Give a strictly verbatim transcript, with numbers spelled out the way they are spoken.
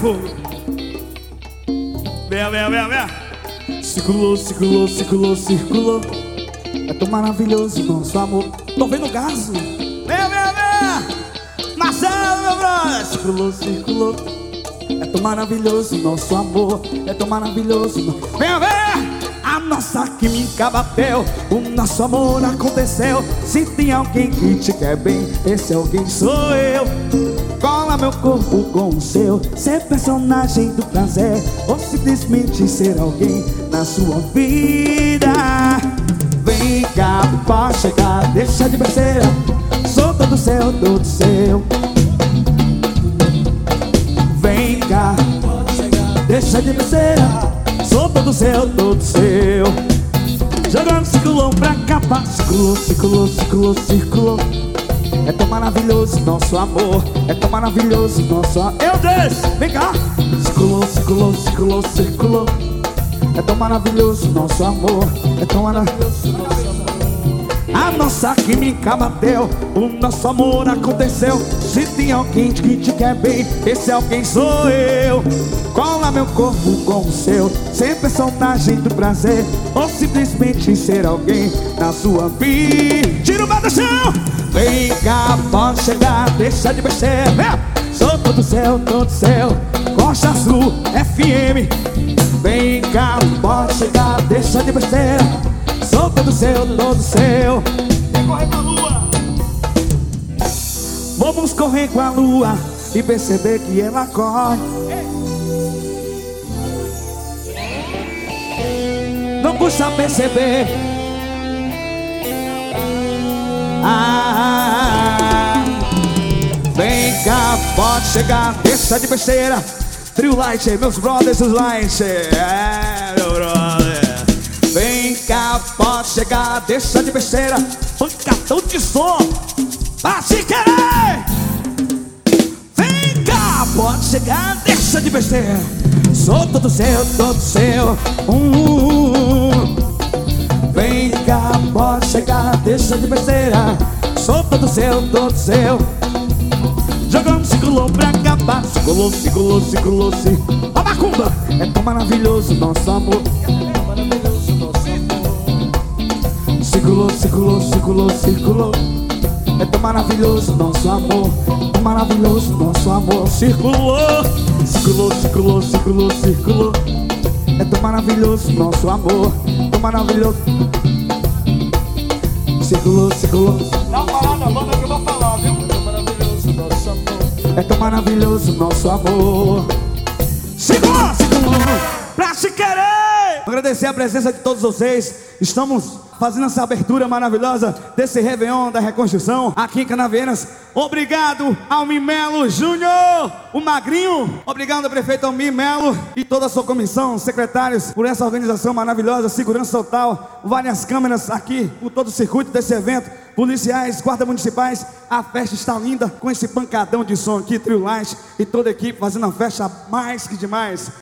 fogo. Vem, vem, vem, vem. Circulou, circulou, circulou, circulou. É tão maravilhoso nosso amor. Tô vendo o gaso. Vem, vem, vem. Marcelo, meu brother. Circulou, circulou. É tão maravilhoso nosso amor. É tão maravilhoso. Vem, vem. A nossa química bateu. O nosso amor aconteceu. Se tem alguém que te quer bem, esse alguém sou eu. Cola meu corpo com o seu. Ser personagem do prazer, ou simplesmente ser alguém na sua vida. Vem cá, pode chegar, deixa de besteira. Sou todo seu, todo seu. Vem cá, pode chegar, deixa de besteira. Sou todo seu, todo seu. Jogando circulou pra cá, circulou, circulou, circulou, circulou. É tão maravilhoso nosso amor. É tão maravilhoso nosso amor. Eu desço, vem cá. Circulou, circulou, circulou, circulou. É tão maravilhoso nosso amor. É tão maravilhoso nosso amor. A nossa química bateu. O nosso amor aconteceu. Se tem alguém que te quer bem, esse alguém sou eu. Cola meu corpo com o seu. Ser personagem do prazer, ou simplesmente ser alguém na sua vida. Tira o pé do chão. Vem cá, pode chegar, deixa de besteira. Vem. Sou todo seu, todo seu. Costa Azul F M. Vem cá, pode chegar, deixa de besteira. Sou todo seu, todo seu. Vem correr com a lua. Vamos correr com a lua e perceber que ela corre. Não custa perceber. Ah, vem cá, pode chegar, deixa de besteira. Trio Light, meus brothers, os Light. É, meu brother. Vem cá, pode chegar, deixa de besteira. Pancadão de som, pra se querer. Vem cá, pode chegar, deixa de besteira. Sou todo seu, todo seu. Hum, vem cá, pode chegar, deixa de besteira. Sou todo seu, todo seu. Jogando circulou pra acabar. Circulou, circulou, circulou, circulou. A macumba. É tão maravilhoso nosso amor. É maravilhoso nosso amor. Circulou, circulou, circulou, circulou. É tão maravilhoso nosso amor. É tão maravilhoso nosso amor. Circulou, circulou, circulou, circulou, circulou. É tão maravilhoso nosso amor. É tão maravilhoso. Circulou, circulou. Dá uma parada, banda que eu vou falar, viu? É tão maravilhoso nosso amor. É tão maravilhoso nosso amor. Circulou, circulou, pra se querer. Agradecer a presença de todos vocês. Estamos fazendo essa abertura maravilhosa desse Réveillon da Reconstrução aqui em Canaveiras. Obrigado ao Mimelo Júnior, o Magrinho. Obrigado ao prefeito Almir Melo e toda a sua comissão, secretários, por essa organização maravilhosa, segurança total, várias câmeras aqui por todo o circuito desse evento, policiais, guardas municipais. A festa está linda com esse pancadão de som aqui, Trio Light e toda a equipe fazendo a festa mais que demais.